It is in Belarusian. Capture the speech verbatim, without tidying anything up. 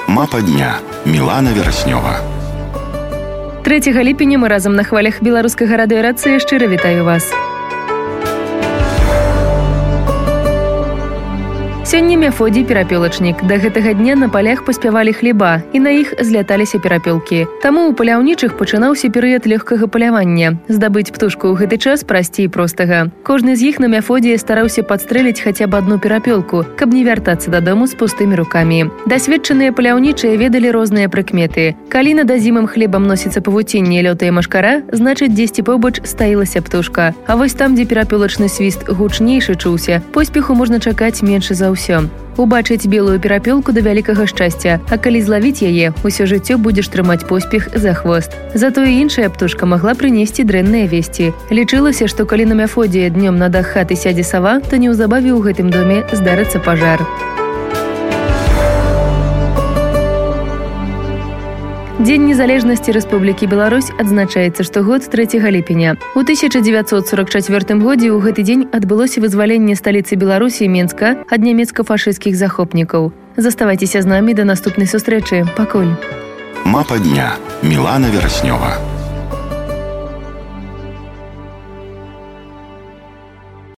Мапа дня. Мілана Вераснёва. трэцяга ліпеня мы разам на хвалях беларускага радыёрацыі шчыра вітаю вас. Сёння Мефодий перапёлачнік. Да гэтага дня на палях паспявалі хлеба, і на іх зляталіся перапёлкі. Таму ў паляўнічых пачынаўся перыяд лёгкага палявання. Здабыць птушку ў гэты час прасцей простага. Кожны з іх на Мефодія стараўся падстрэліць хаця б адну перапёлку, каб не вяртацца дадому з пустымі рукамі. Дасведчаныя паляўнічыя ведалі розныя прыкметы. Калі над азімым хлебам носіцца павуцінне і лётае машкара, значыць дзесьці побач стаілася птушка. А вось там, дзе перапёлачны свіст гучнейшы чуўся, поспеху можна чакаць менш за ўсё. Убачыць белую перапёлку да вялікага шчасця, а калі злавіць яе, усё жыццё будзеш трымаць поспех за хвост. Затое іншая птушка магла прынесці дрэнныя весці. Лічылася, што калі на Мефодія днём на дах хаты сядзе сава, то неўзабаве ў гэтым доме здарыцца пажар. Дзень незалежнасці Рэспублікі Беларусь адзначаецца штогод трэцяга ліпеня. У тысяча дзевяцьсот сорок чацвёртым годзе ў гэты дзень адбылося вызваленне сталіцы Беларусі Менска ад нямецка-фашысцкіх захопнікаў. Заставайцеся з намі да наступнай сустрэчы. Пакуль. Мапа дня. Мілана Вераснёва.